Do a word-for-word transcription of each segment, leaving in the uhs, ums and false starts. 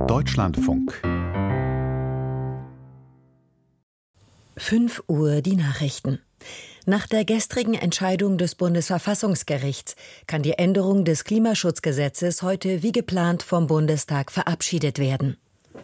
Deutschlandfunk. fünf Uhr die Nachrichten. Nach der gestrigen Entscheidung des Bundesverfassungsgerichts kann die Änderung des Klimaschutzgesetzes heute wie geplant vom Bundestag verabschiedet werden.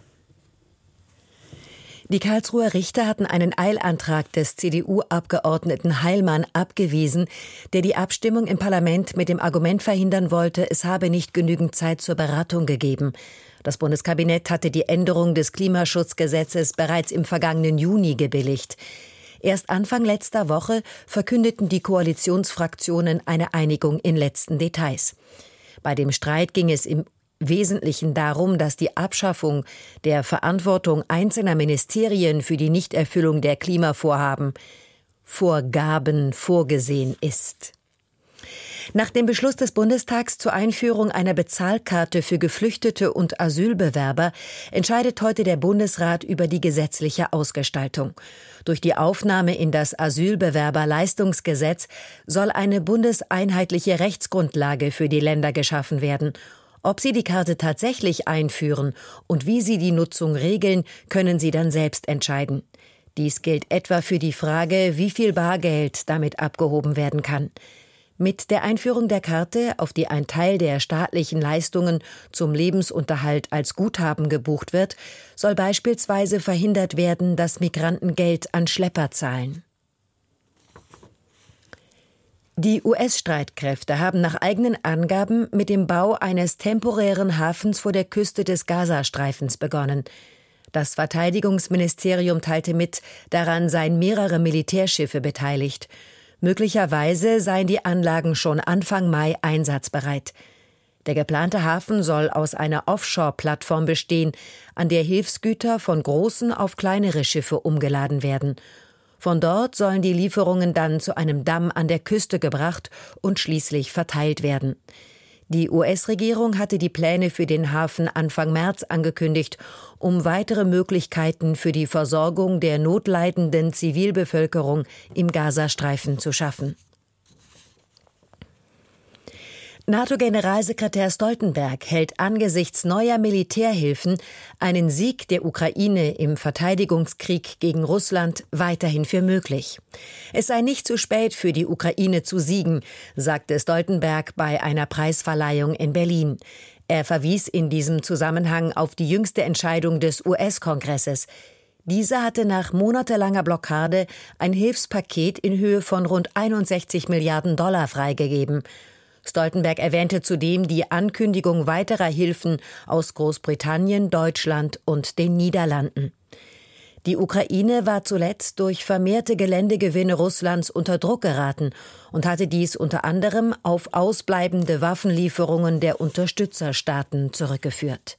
Die Karlsruher Richter hatten einen Eilantrag des C D U-Abgeordneten Heilmann abgewiesen, der die Abstimmung im Parlament mit dem Argument verhindern wollte, es habe nicht genügend Zeit zur Beratung gegeben. Das Bundeskabinett hatte die Änderung des Klimaschutzgesetzes bereits im vergangenen Juni gebilligt. Erst Anfang letzter Woche verkündeten die Koalitionsfraktionen eine Einigung in letzten Details. Bei dem Streit ging es im Wesentlichen darum, dass die Abschaffung der Verantwortung einzelner Ministerien für die Nichterfüllung der Klimavorhaben Vorgaben vorgesehen ist. Nach dem Beschluss des Bundestags zur Einführung einer Bezahlkarte für Geflüchtete und Asylbewerber entscheidet heute der Bundesrat über die gesetzliche Ausgestaltung. Durch die Aufnahme in das Asylbewerberleistungsgesetz soll eine bundeseinheitliche Rechtsgrundlage für die Länder geschaffen werden. Ob sie die Karte tatsächlich einführen und wie sie die Nutzung regeln, können sie dann selbst entscheiden. Dies gilt etwa für die Frage, wie viel Bargeld damit abgehoben werden kann. Mit der Einführung der Karte, auf die ein Teil der staatlichen Leistungen zum Lebensunterhalt als Guthaben gebucht wird, soll beispielsweise verhindert werden, dass Migranten Geld an Schlepper zahlen. Die U S-Streitkräfte haben nach eigenen Angaben mit dem Bau eines temporären Hafens vor der Küste des Gazastreifens begonnen. Das Verteidigungsministerium teilte mit, daran seien mehrere Militärschiffe beteiligt. Möglicherweise seien die Anlagen schon Anfang Mai einsatzbereit. Der geplante Hafen soll aus einer Offshore-Plattform bestehen, an der Hilfsgüter von großen auf kleinere Schiffe umgeladen werden. Von dort sollen die Lieferungen dann zu einem Damm an der Küste gebracht und schließlich verteilt werden. Die U S-Regierung hatte die Pläne für den Hafen Anfang März angekündigt, um weitere Möglichkeiten für die Versorgung der notleidenden Zivilbevölkerung im Gazastreifen zu schaffen. NATO-Generalsekretär Stoltenberg hält angesichts neuer Militärhilfen einen Sieg der Ukraine im Verteidigungskrieg gegen Russland weiterhin für möglich. Es sei nicht zu spät für die Ukraine zu siegen, sagte Stoltenberg bei einer Preisverleihung in Berlin. Er verwies in diesem Zusammenhang auf die jüngste Entscheidung des U S-Kongresses. Dieser hatte nach monatelanger Blockade ein Hilfspaket in Höhe von rund einundsechzig Milliarden Dollar freigegeben. Stoltenberg erwähnte zudem die Ankündigung weiterer Hilfen aus Großbritannien, Deutschland und den Niederlanden. Die Ukraine war zuletzt durch vermehrte Geländegewinne Russlands unter Druck geraten und hatte dies unter anderem auf ausbleibende Waffenlieferungen der Unterstützerstaaten zurückgeführt.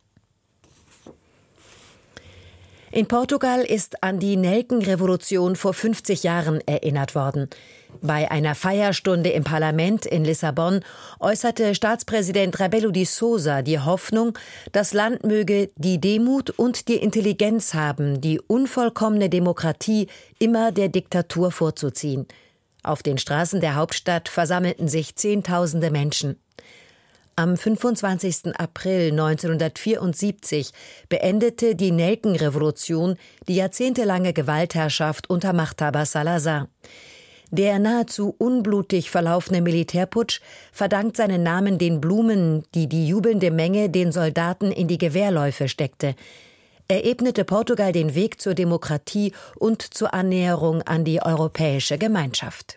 In Portugal ist an die Nelkenrevolution vor fünfzig Jahren erinnert worden. Bei einer Feierstunde im Parlament in Lissabon äußerte Staatspräsident Rebelo de Sousa die Hoffnung, das Land möge die Demut und die Intelligenz haben, die unvollkommene Demokratie immer der Diktatur vorzuziehen. Auf den Straßen der Hauptstadt versammelten sich Zehntausende Menschen. Am fünfundzwanzigsten April neunzehnhundertvierundsiebzig beendete die Nelkenrevolution die jahrzehntelange Gewaltherrschaft unter Machthaber Salazar. Der nahezu unblutig verlaufene Militärputsch verdankt seinen Namen den Blumen, die die jubelnde Menge den Soldaten in die Gewehrläufe steckte. Er ebnete Portugal den Weg zur Demokratie und zur Annäherung an die europäische Gemeinschaft.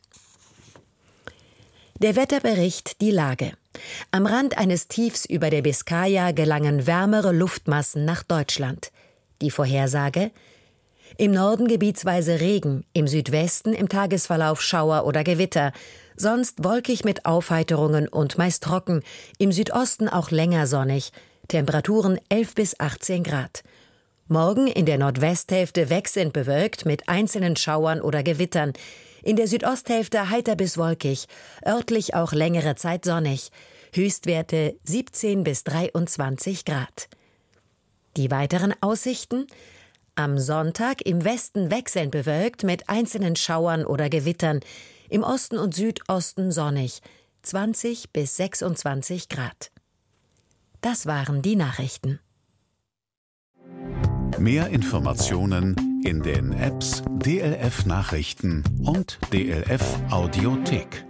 Der Wetterbericht, die Lage. Am Rand eines Tiefs über der Biskaya gelangen wärmere Luftmassen nach Deutschland. Die Vorhersage: im Norden gebietsweise Regen, im Südwesten im Tagesverlauf Schauer oder Gewitter, sonst wolkig mit Aufheiterungen und meist trocken, im Südosten auch länger sonnig, Temperaturen elf bis achtzehn Grad. Morgen in der Nordwesthälfte wechselnd bewölkt mit einzelnen Schauern oder Gewittern, in der Südosthälfte heiter bis wolkig, örtlich auch längere Zeit sonnig, Höchstwerte siebzehn bis dreiundzwanzig Grad. Die weiteren Aussichten: am Sonntag im Westen wechselnd bewölkt mit einzelnen Schauern oder Gewittern, im Osten und Südosten sonnig, zwanzig bis sechsundzwanzig Grad. Das waren die Nachrichten. Mehr Informationen in den Apps D L F Nachrichten und D L F Audiothek.